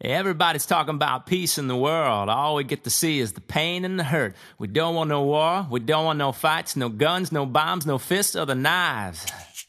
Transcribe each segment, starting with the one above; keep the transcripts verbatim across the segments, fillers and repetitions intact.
Everybody's talking about peace in the world. All we get to see is the pain and the hurt. We don't want no war. We don't want no fights, no guns, no bombs, no fists or the knives.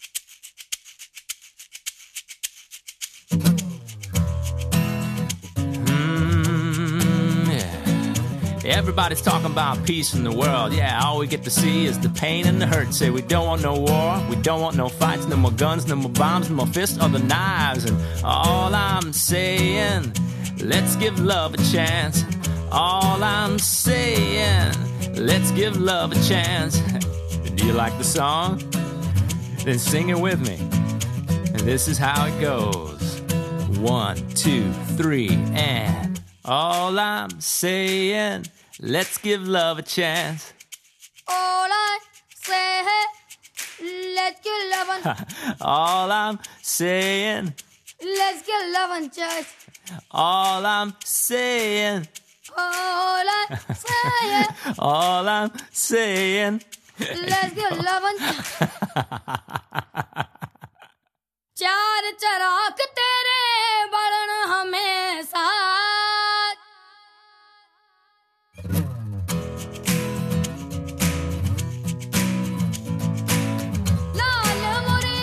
Mm, yeah. Everybody's talking about peace in the world. Yeah, all we get to see is the pain and the hurt. Say we don't want no war. We don't want no fights, no more guns, no more bombs, no more fists or the knives. And all I'm saying, let's give love a chance. All I'm saying, let's give love a chance. Do you like the song? Then sing it with me. And this is how it goes. One, two, three, and all I'm saying, let's give love a chance. All I say, let's give love a All I'm saying, let's give love a chance. all I'm saying, All I say, all I'm saying. let's give love a chance. चार चराग तेरे बरन हमेशा लाल मोरे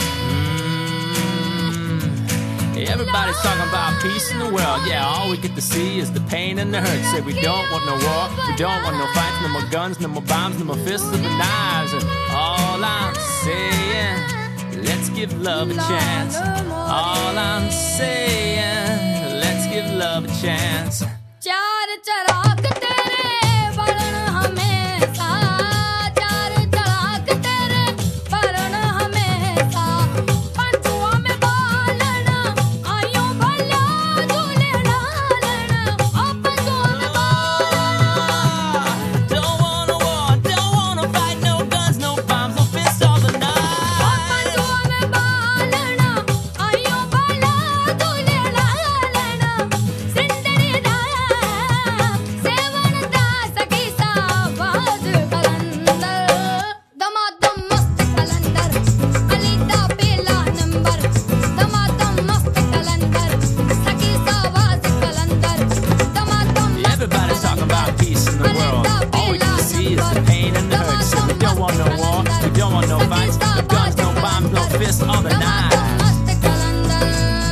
Everybody's talking about peace in the world. Yeah, all we get to see is the pain and the hurt. Say we don't want no war, we don't want no fights, no more guns, no more bombs, no more fists or the knives. And all I'm saying, let's give love a chance. All I'm saying, let's give love a chance. चार चराग तेरे बरन हमेशा चार चराग तेरे बरन हमेशा पंचुआ में बालन आयो भला झूले डालन ओ पंचुआ में बालन Don't want no war, don't want no fight, no guns, no bombs, no fists or the knives. ओ पंचुआ में बालन आयो भला झूले डालन सिंदड़ी दा सेवन दा सखी साबाज कलंदर दमादम मस्त कलंदर अली दा पहला नंबर दमादम मस्त कलंदर सखी साबाज कलंदर दमादम Everybody's talking about peace in the world. All we can see is the pain and the hurt. So we don't want no war, we don't want no fights, no guns, no bombs, no fists or the knives. मस्त कलंदर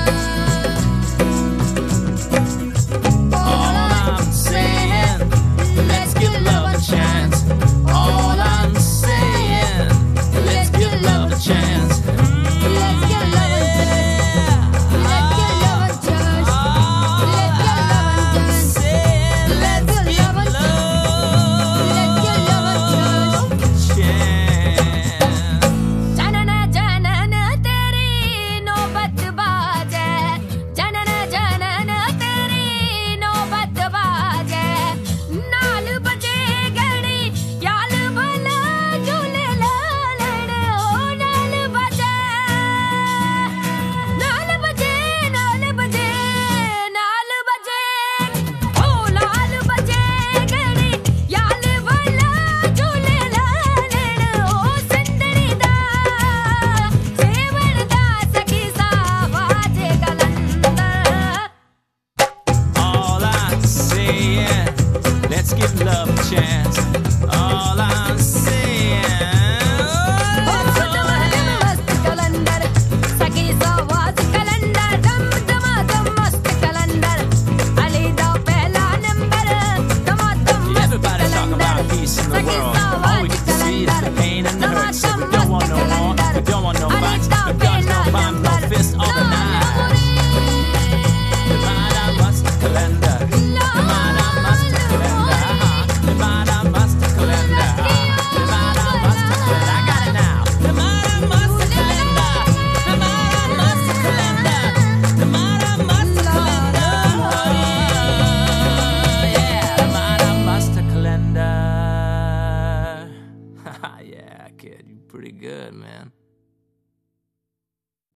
All I'm saying, let's give love a chance. All I'm saying, let's give love a chance. Let's get love and Let's get love and chance. Let's get love and chance. Let's Let's give get love and love Let's get love and chance. a chance. जनन जनन तेरी नौबत बाजे जनन जनन तेरी नौबत बाजे नाल बजे गणी याल भला झूले लालन ओ नाल बजे नाल बजे नाल बजे नाल बजे ओ लाल बजे गणी याल भला झूले लालन ओ सिंदड़ी दा सेवन दा सखी साबाज कलंदर All I'm saying, let's give love a chance. All I'm saying, दम मस्त कलंदर सखी साबाज कलंदर दम दमादम मस्त कलंदर अली दा पहला नंबर दमादम मस्त everybody's talking about peace in the world. All we get to see is the pain and the hurt. So we don't want no war, we don't want no fights, no guns, no bombs, no fists or the knives. Demanda must calendar. Demanda must calendar. Demanda must calendar. Demanda must calendar. I got it now. Demanda must calendar. Demanda must calendar. Demanda must calendar. Yeah, Demanda must calendar. Yeah, kid, you pretty good, man.